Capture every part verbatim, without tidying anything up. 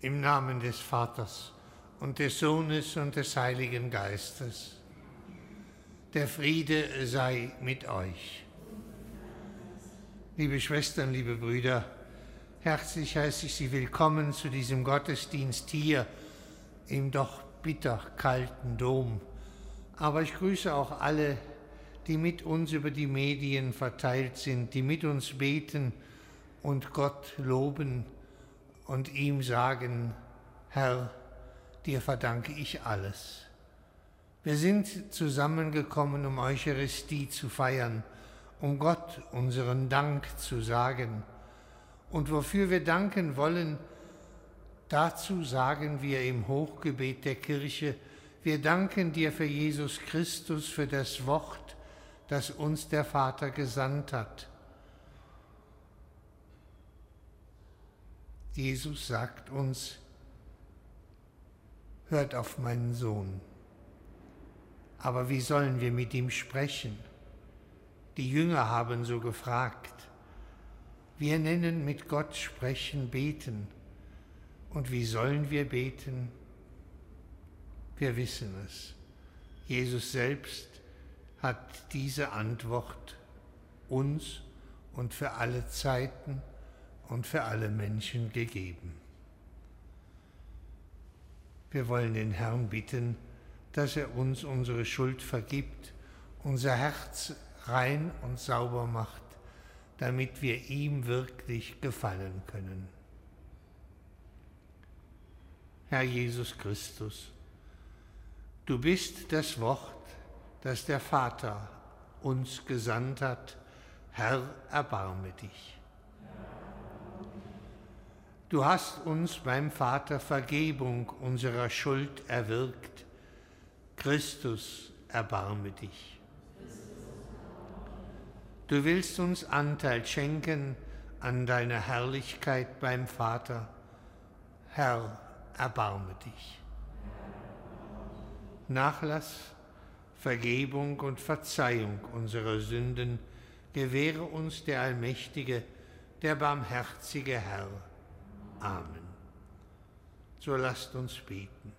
Im Namen des Vaters und des Sohnes und des Heiligen Geistes. Der Friede sei mit euch. Liebe Schwestern, liebe Brüder, herzlich heiße ich Sie willkommen zu diesem Gottesdienst hier im doch bitter kalten Dom. Aber ich grüße auch alle, die mit uns über die Medien verteilt sind, die mit uns beten und Gott loben und ihm sagen: Herr, dir verdanke ich alles. Wir sind zusammengekommen, um Eucharistie zu feiern, um Gott unseren Dank zu sagen. Und wofür wir danken wollen, dazu sagen wir im Hochgebet der Kirche: Wir danken dir für Jesus Christus, für das Wort, das uns der Vater gesandt hat. Jesus sagt uns: Hört auf meinen Sohn. Aber wie sollen wir mit ihm sprechen? Die Jünger haben so gefragt. Wir nennen mit Gott sprechen, beten. Und wie sollen wir beten? Wir wissen es. Jesus selbst hat diese Antwort uns und für alle Zeiten und für alle Menschen gegeben. Wir wollen den Herrn bitten, dass er uns unsere Schuld vergibt, unser Herz rein und sauber macht, damit wir ihm wirklich gefallen können. Herr Jesus Christus, du bist das Wort, das der Vater uns gesandt hat. Herr, erbarme dich. Du hast uns beim Vater Vergebung unserer Schuld erwirkt. Christus, erbarme dich. Du willst uns Anteil schenken an deiner Herrlichkeit beim Vater. Herr, erbarme dich. Nachlass, Vergebung und Verzeihung unserer Sünden gewähre uns der allmächtige, der barmherzige Herr. Amen. So lasst uns beten.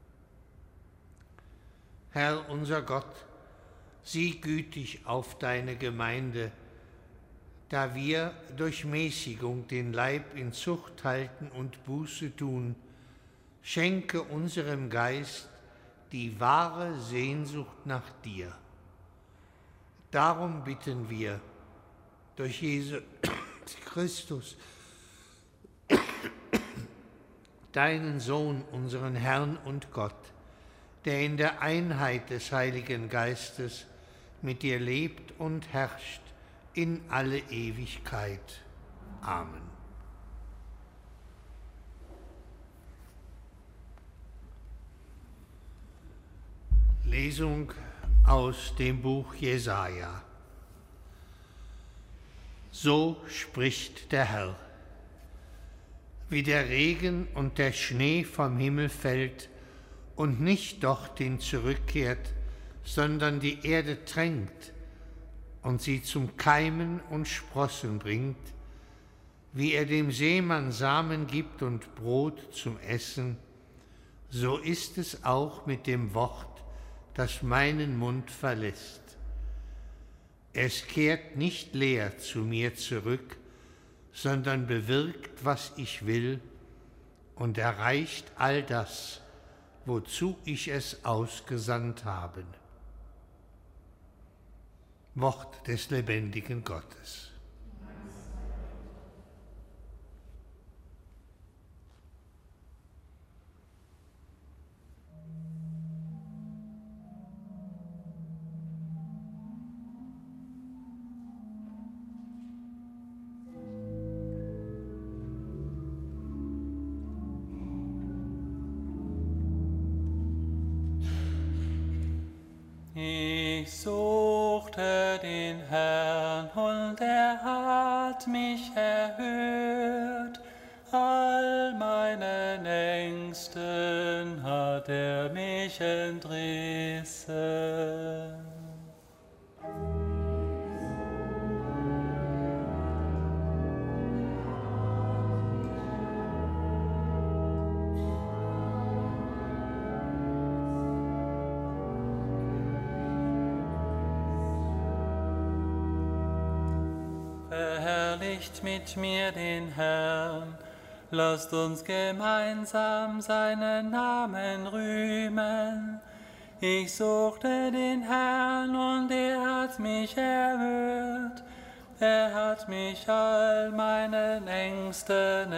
Herr unser Gott, sieh gütig auf deine Gemeinde, da wir durch Mäßigung den Leib in Zucht halten und Buße tun. Schenke unserem Geist die wahre Sehnsucht nach dir. Darum bitten wir durch Jesus Christus, deinen Sohn, unseren Herrn und Gott, der in der Einheit des Heiligen Geistes mit dir lebt und herrscht in alle Ewigkeit. Amen. Lesung aus dem Buch Jesaja. So spricht der Herr: Wie der Regen und der Schnee vom Himmel fällt und nicht dorthin zurückkehrt, sondern die Erde tränkt und sie zum Keimen und Sprossen bringt, wie er dem Seemann Samen gibt und Brot zum Essen, so ist es auch mit dem Wort, das meinen Mund verlässt. Es kehrt nicht leer zu mir zurück, sondern bewirkt, was ich will, und erreicht all das, wozu ich es ausgesandt habe. Wort des lebendigen Gottes. Ich suchte den Herrn und er hat mich erhört. All meinen Ängsten hat er mich entrissen. verherrlicht mit mir den Herrn. Lasst uns gemeinsam seinen Namen rühmen. Ich suchte den Herrn und er hat mich erhört. Er hat mich all meinen Ängsten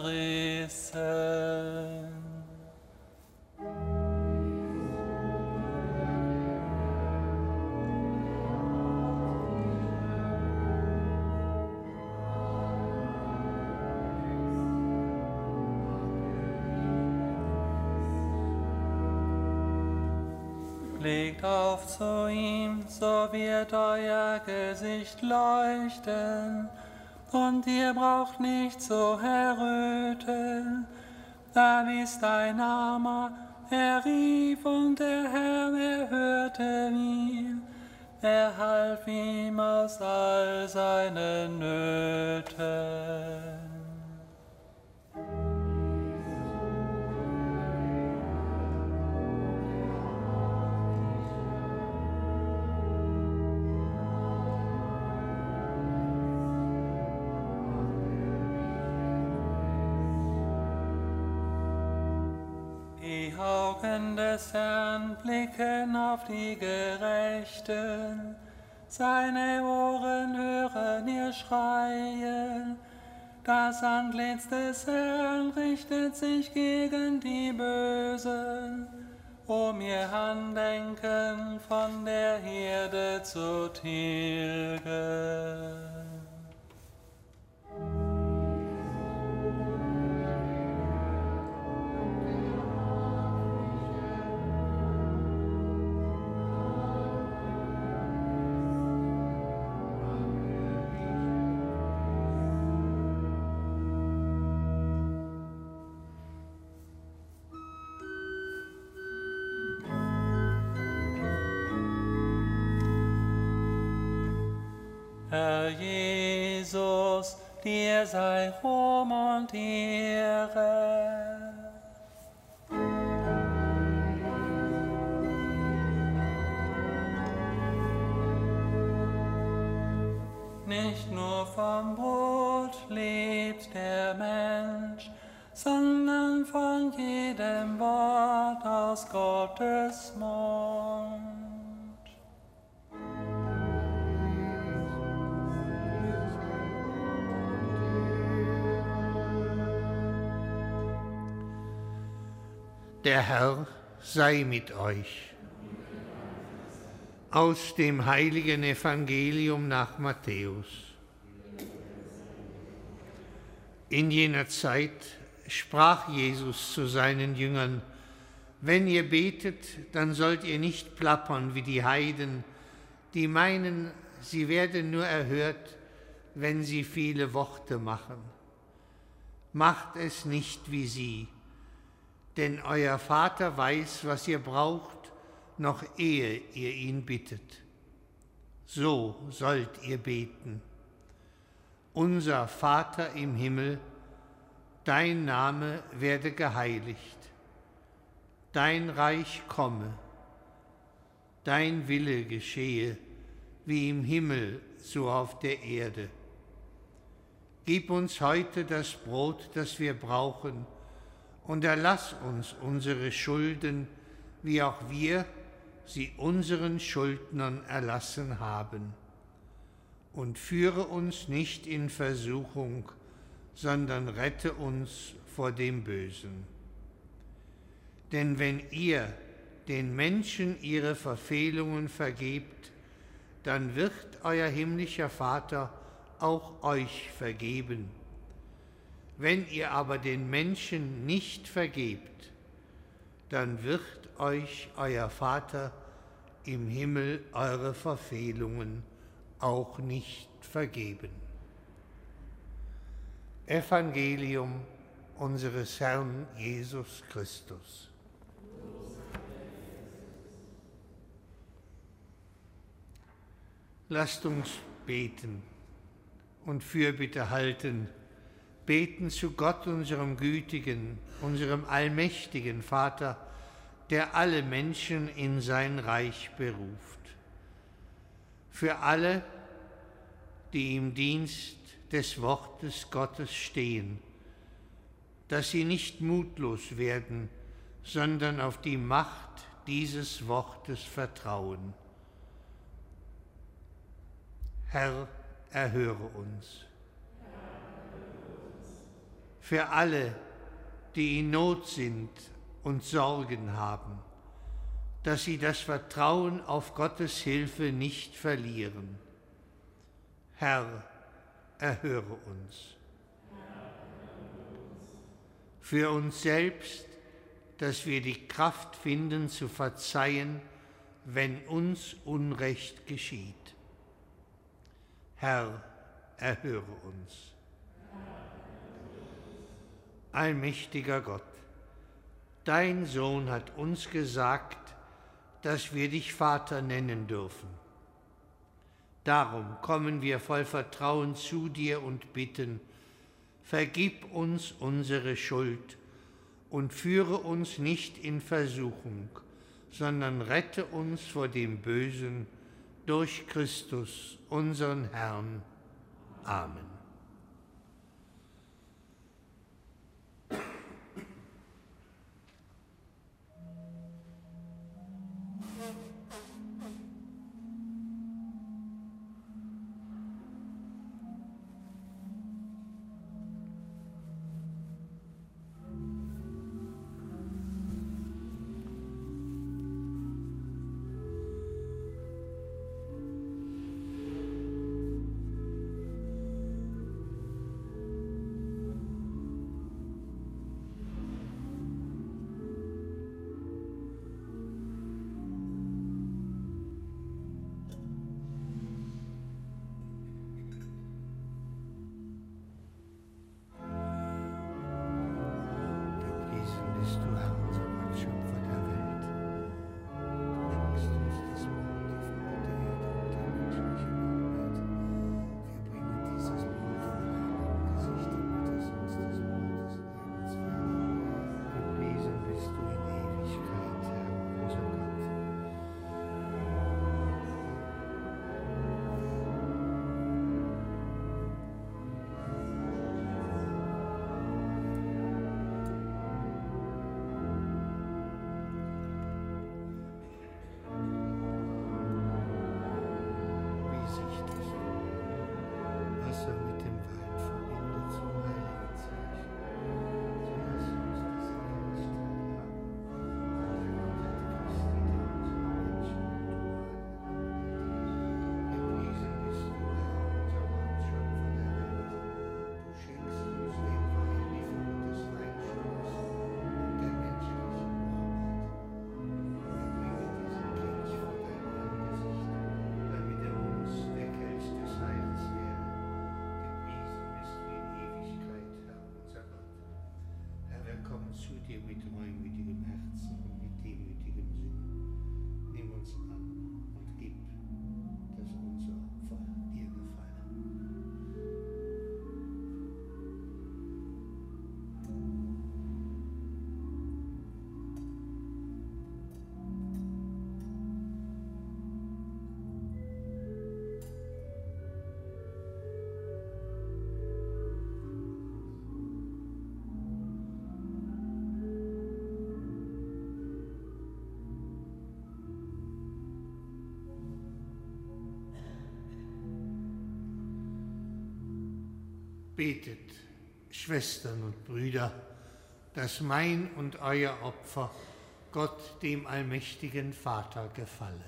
entrissen. Legt auf zu ihm, so wird euer Gesicht leuchten, und ihr braucht nicht zu erröten. Da ist ein Armer, er rief und der Herr erhörte ihn. Er half ihm aus all seinen Nöten. Die Augen des Herrn blicken auf die Gerechten, seine Ohren hören ihr Schreien. Das Antlitz des Herrn richtet sich gegen die Bösen, um ihr Andenken von der Herde zu tilgen. Herr Jesus, dir sei Ruhm und Ehre. Nicht nur vom Brot lebt der Mensch, sondern von jedem Wort aus Gottes Mund. Der Herr sei mit euch. Aus dem heiligen Evangelium nach Matthäus. In jener Zeit sprach Jesus zu seinen Jüngern: Wenn ihr betet, dann sollt ihr nicht plappern wie die Heiden, die meinen, sie werden nur erhört, wenn sie viele Worte machen. Macht es nicht wie sie. Denn euer Vater weiß, was ihr braucht, noch ehe ihr ihn bittet. So sollt ihr beten. Unser Vater im Himmel, dein Name werde geheiligt. Dein Reich komme. Dein Wille geschehe, wie im Himmel, so auf der Erde. Gib uns heute das Brot, das wir brauchen, und erlass uns unsere Schulden, wie auch wir sie unseren Schuldnern erlassen haben. Und führe uns nicht in Versuchung, sondern rette uns vor dem Bösen. Denn wenn ihr den Menschen ihre Verfehlungen vergebt, dann wird euer himmlischer Vater auch euch vergeben. Wenn ihr aber den Menschen nicht vergebt, dann wird euch euer Vater im Himmel eure Verfehlungen auch nicht vergeben. Evangelium unseres Herrn Jesus Christus. Lasst uns beten und Fürbitte halten, beten zu Gott, unserem gütigen, unserem allmächtigen Vater, der alle Menschen in sein Reich beruft. Für alle, die im Dienst des Wortes Gottes stehen, dass sie nicht mutlos werden, sondern auf die Macht dieses Wortes vertrauen. Herr, erhöre uns. Für alle, die in Not sind und Sorgen haben, dass sie das Vertrauen auf Gottes Hilfe nicht verlieren. Herr, erhöre uns. Für uns selbst, dass wir die Kraft finden, zu verzeihen, wenn uns Unrecht geschieht. Herr, erhöre uns. Allmächtiger Gott, dein Sohn hat uns gesagt, dass wir dich Vater nennen dürfen. Darum kommen wir voll Vertrauen zu dir und bitten, vergib uns unsere Schuld und führe uns nicht in Versuchung, sondern rette uns vor dem Bösen durch Christus, unseren Herrn. Amen. Betet, Schwestern und Brüder, dass mein und euer Opfer Gott, dem allmächtigen Vater, gefalle.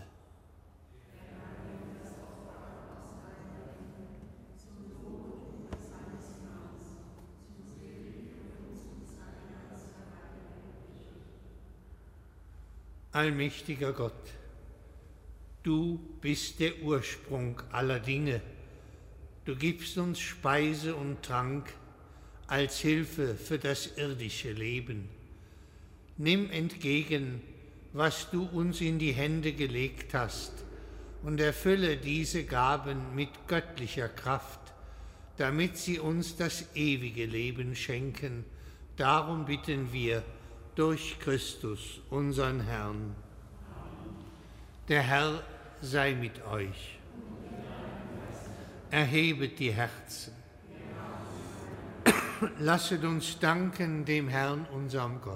Allmächtiger Gott, du bist der Ursprung aller Dinge. Du gibst uns Speise und Trank als Hilfe für das irdische Leben. Nimm entgegen, was du uns in die Hände gelegt hast, und erfülle diese Gaben mit göttlicher Kraft, damit sie uns das ewige Leben schenken. Darum bitten wir durch Christus, unseren Herrn. Der Herr sei mit euch. Erhebet die Herzen. Lasset uns danken dem Herrn, unserem Gott.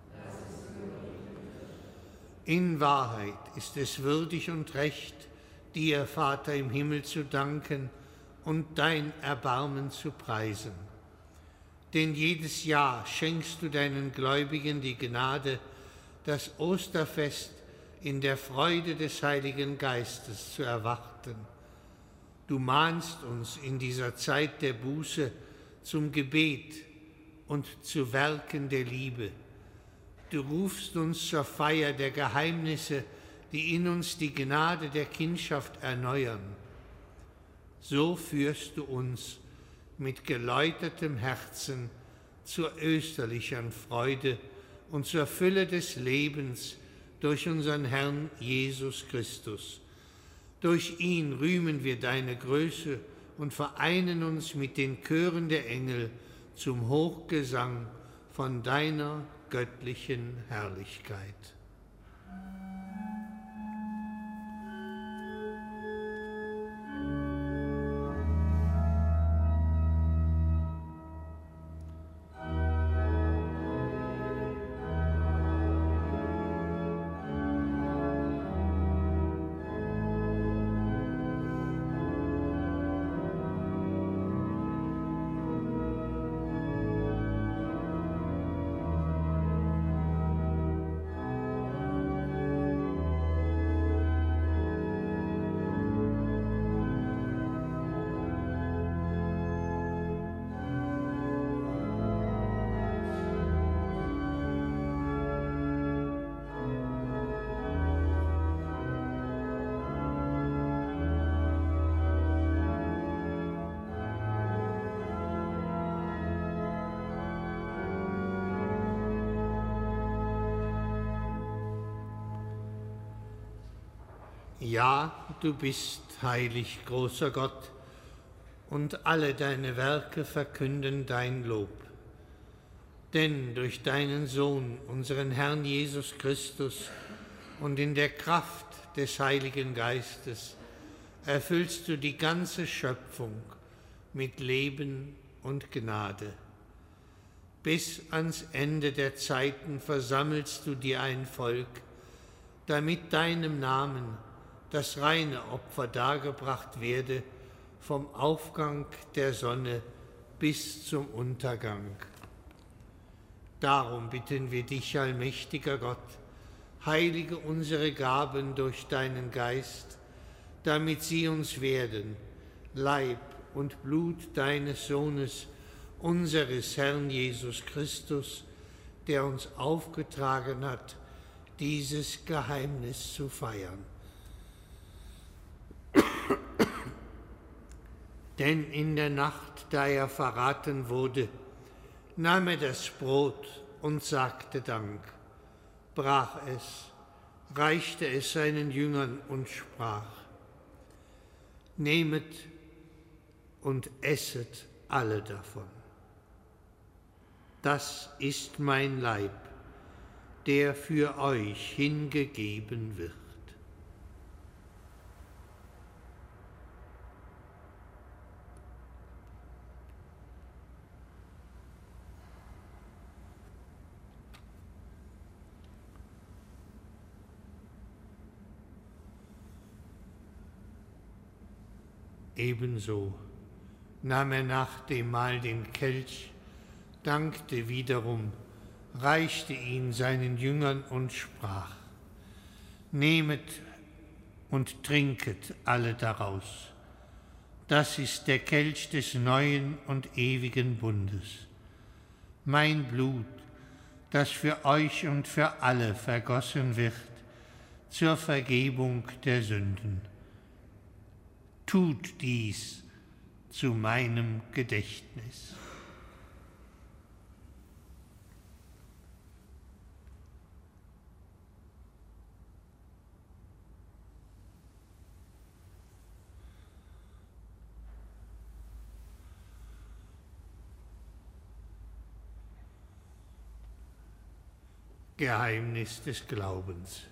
In Wahrheit ist es würdig und recht, dir, Vater im Himmel, zu danken und dein Erbarmen zu preisen. Denn jedes Jahr schenkst du deinen Gläubigen die Gnade, das Osterfest in der Freude des Heiligen Geistes zu erwarten. Du mahnst uns in dieser Zeit der Buße zum Gebet und zu Werken der Liebe. Du rufst uns zur Feier der Geheimnisse, die in uns die Gnade der Kindschaft erneuern. So führst du uns mit geläutertem Herzen zur österlichen Freude und zur Fülle des Lebens durch unseren Herrn Jesus Christus. Durch ihn rühmen wir deine Größe und vereinen uns mit den Chören der Engel zum Hochgesang von deiner göttlichen Herrlichkeit. Ja, du bist heilig, großer Gott, und alle deine Werke verkünden dein Lob. Denn durch deinen Sohn, unseren Herrn Jesus Christus, und in der Kraft des Heiligen Geistes erfüllst du die ganze Schöpfung mit Leben und Gnade. Bis ans Ende der Zeiten versammelst du dir ein Volk, damit deinem Namen das reine Opfer dargebracht werde, vom Aufgang der Sonne bis zum Untergang. Darum bitten wir dich, allmächtiger Gott, heilige unsere Gaben durch deinen Geist, damit sie uns werden, Leib und Blut deines Sohnes, unseres Herrn Jesus Christus, der uns aufgetragen hat, dieses Geheimnis zu feiern. Denn in der Nacht, da er verraten wurde, nahm er das Brot und sagte Dank, brach es, reichte es seinen Jüngern und sprach: Nehmet und esset alle davon. Das ist mein Leib, der für euch hingegeben wird. Ebenso nahm er nach dem Mahl den Kelch, dankte wiederum, reichte ihn seinen Jüngern und sprach: Nehmet und trinket alle daraus. Das ist der Kelch des neuen und ewigen Bundes. Mein Blut, das für euch und für alle vergossen wird, zur Vergebung der Sünden. Tut dies zu meinem Gedächtnis. Geheimnis des Glaubens.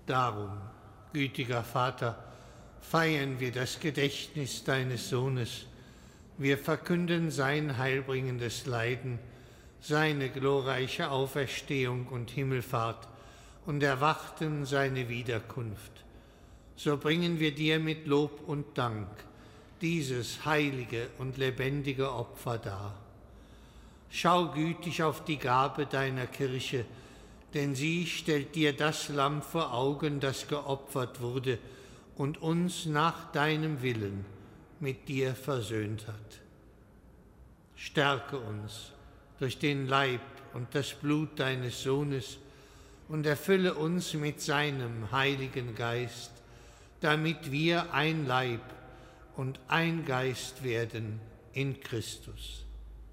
Darum, gütiger Vater, feiern wir das Gedächtnis deines Sohnes. Wir verkünden sein heilbringendes Leiden, seine glorreiche Auferstehung und Himmelfahrt und erwarten seine Wiederkunft. So bringen wir dir mit Lob und Dank dieses heilige und lebendige Opfer dar. Schau gütig auf die Gabe deiner Kirche, denn sie stellt dir das Lamm vor Augen, das geopfert wurde und uns nach deinem Willen mit dir versöhnt hat. Stärke uns durch den Leib und das Blut deines Sohnes und erfülle uns mit seinem Heiligen Geist, damit wir ein Leib und ein Geist werden in Christus.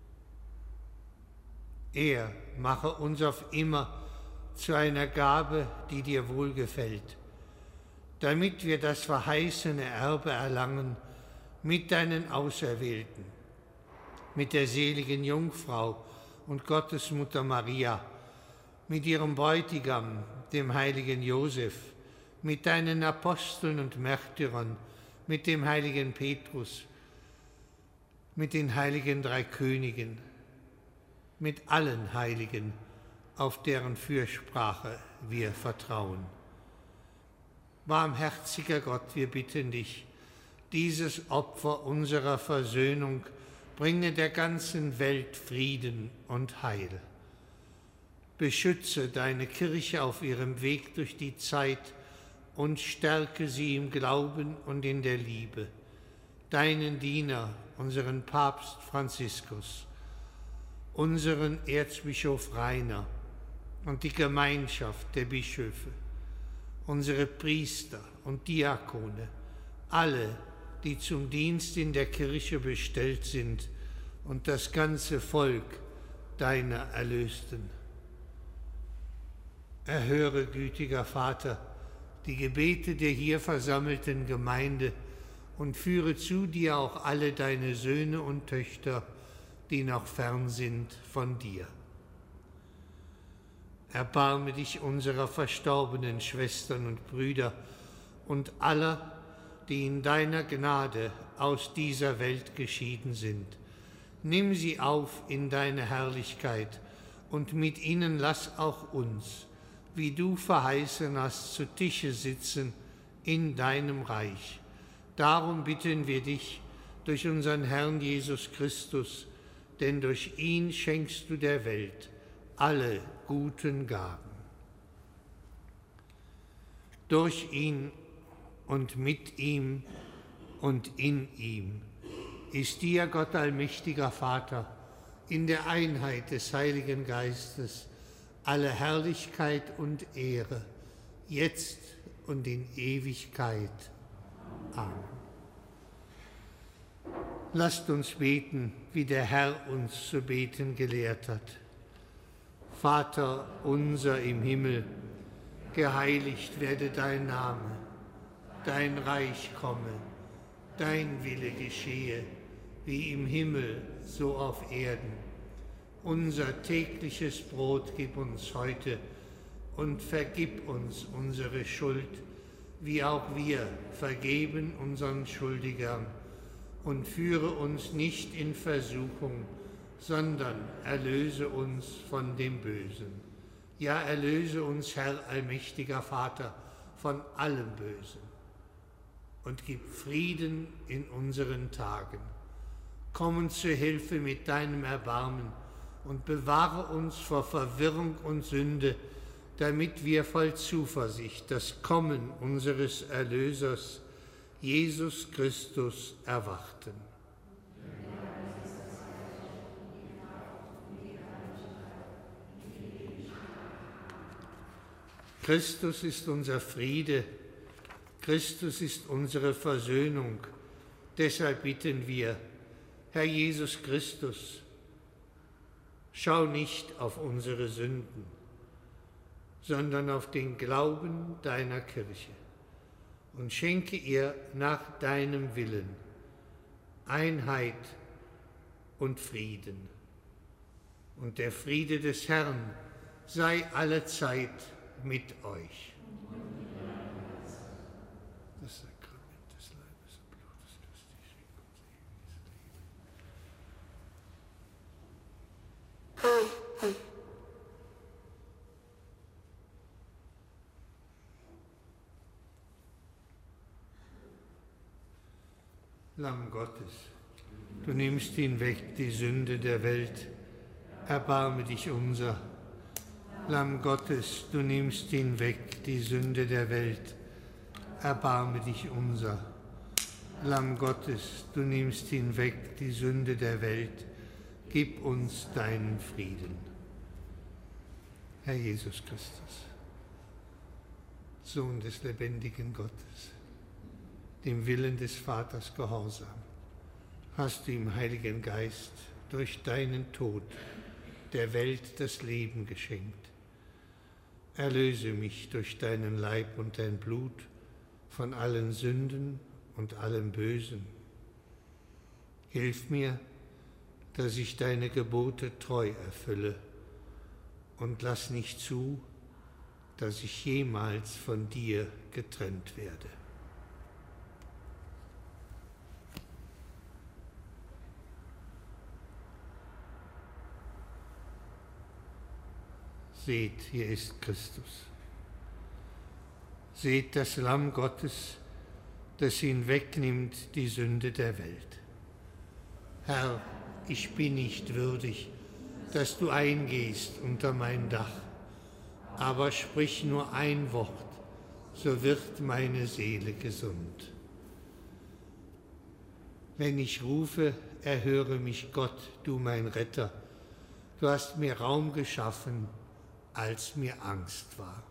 Er mache uns auf immer zu einer Gabe, die dir wohlgefällt, damit wir das verheißene Erbe erlangen mit deinen Auserwählten, mit der seligen Jungfrau und Gottesmutter Maria, mit ihrem Bräutigam, dem heiligen Josef, mit deinen Aposteln und Märtyrern, mit dem heiligen Petrus, mit den heiligen drei Königen, mit allen Heiligen, auf deren Fürsprache wir vertrauen. Barmherziger Gott, wir bitten dich, dieses Opfer unserer Versöhnung bringe der ganzen Welt Frieden und Heil. Beschütze deine Kirche auf ihrem Weg durch die Zeit und stärke sie im Glauben und in der Liebe. Deinen Diener, unseren Papst Franziskus, unseren Erzbischof Rainer und die Gemeinschaft der Bischöfe, unsere Priester und Diakone, alle, die zum Dienst in der Kirche bestellt sind, und das ganze Volk deiner Erlösten. Erhöre, gütiger Vater, die Gebete der hier versammelten Gemeinde und führe zu dir auch alle deine Söhne und Töchter, die noch fern sind von dir. Erbarme dich unserer verstorbenen Schwestern und Brüder und aller, die in deiner Gnade aus dieser Welt geschieden sind. Nimm sie auf in deine Herrlichkeit und mit ihnen lass auch uns, wie du verheißen hast, zu Tische sitzen in deinem Reich. Darum bitten wir dich durch unseren Herrn Jesus Christus, denn durch ihn schenkst du der Welt alle guten Gaben. Durch ihn und mit ihm und in ihm ist dir, Gott allmächtiger Vater, in der Einheit des Heiligen Geistes alle Herrlichkeit und Ehre, jetzt und in Ewigkeit. Amen. Lasst uns beten, wie der Herr uns zu beten gelehrt hat. Vater unser im Himmel, geheiligt werde dein Name, dein Reich komme, dein Wille geschehe, wie im Himmel, so auf Erden. Unser tägliches Brot gib uns heute und vergib uns unsere Schuld, wie auch wir vergeben unseren Schuldigern. Und führe uns nicht in Versuchung, sondern erlöse uns von dem Bösen. Ja, erlöse uns, Herr allmächtiger Vater, von allem Bösen. Und gib Frieden in unseren Tagen. Komm uns zur Hilfe mit deinem Erbarmen und bewahre uns vor Verwirrung und Sünde, damit wir voll Zuversicht das Kommen unseres Erlösers, Jesus Christus, erwarten. Christus ist unser Friede, Christus ist unsere Versöhnung. Deshalb bitten wir, Herr Jesus Christus, schau nicht auf unsere Sünden, sondern auf den Glauben deiner Kirche und schenke ihr nach deinem Willen Einheit und Frieden. Und der Friede des Herrn sei allezeit mit euch. Lamm Gottes, du nimmst hinweg die Sünde der Welt, erbarme dich unser. Lamm Gottes, du nimmst hinweg die Sünde der Welt, erbarme dich unser. Lamm Gottes, du nimmst hinweg die Sünde der Welt, gib uns deinen Frieden. Herr Jesus Christus, Sohn des lebendigen Gottes, dem Willen des Vaters gehorsam, hast du im Heiligen Geist durch deinen Tod der Welt das Leben geschenkt. Erlöse mich durch deinen Leib und dein Blut von allen Sünden und allem Bösen. Hilf mir, dass ich deine Gebote treu erfülle, und lass nicht zu, dass ich jemals von dir getrennt werde. Seht, hier ist Christus. Seht das Lamm Gottes, das hinwegnimmt die Sünde der Welt. Herr, ich bin nicht würdig, dass du eingehst unter mein Dach, aber sprich nur ein Wort, so wird meine Seele gesund. Wenn ich rufe, erhöre mich Gott, du mein Retter. Du hast mir Raum geschaffen, als mir Angst war.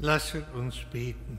Lasset uns beten.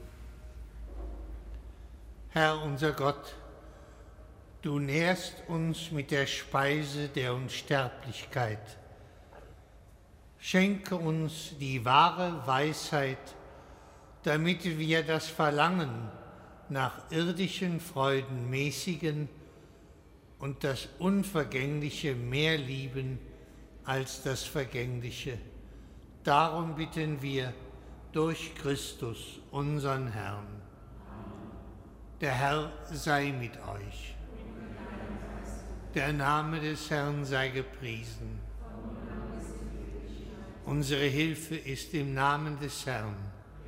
Herr unser Gott, du nährst uns mit der Speise der Unsterblichkeit. Schenke uns die wahre Weisheit, damit wir das Verlangen nach irdischen Freuden mäßigen und das Unvergängliche mehr lieben als das Vergängliche. Darum bitten wir durch Christus, unseren Herrn. Der Herr sei mit euch. Der Name des Herrn sei gepriesen. Unsere Hilfe ist im Namen des Herrn.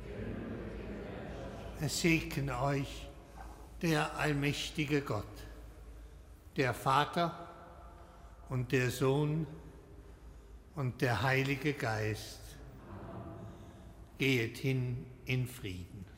Es segne euch der allmächtige Gott, der Vater und der Sohn und der Heilige Geist. Gehet hin in Frieden.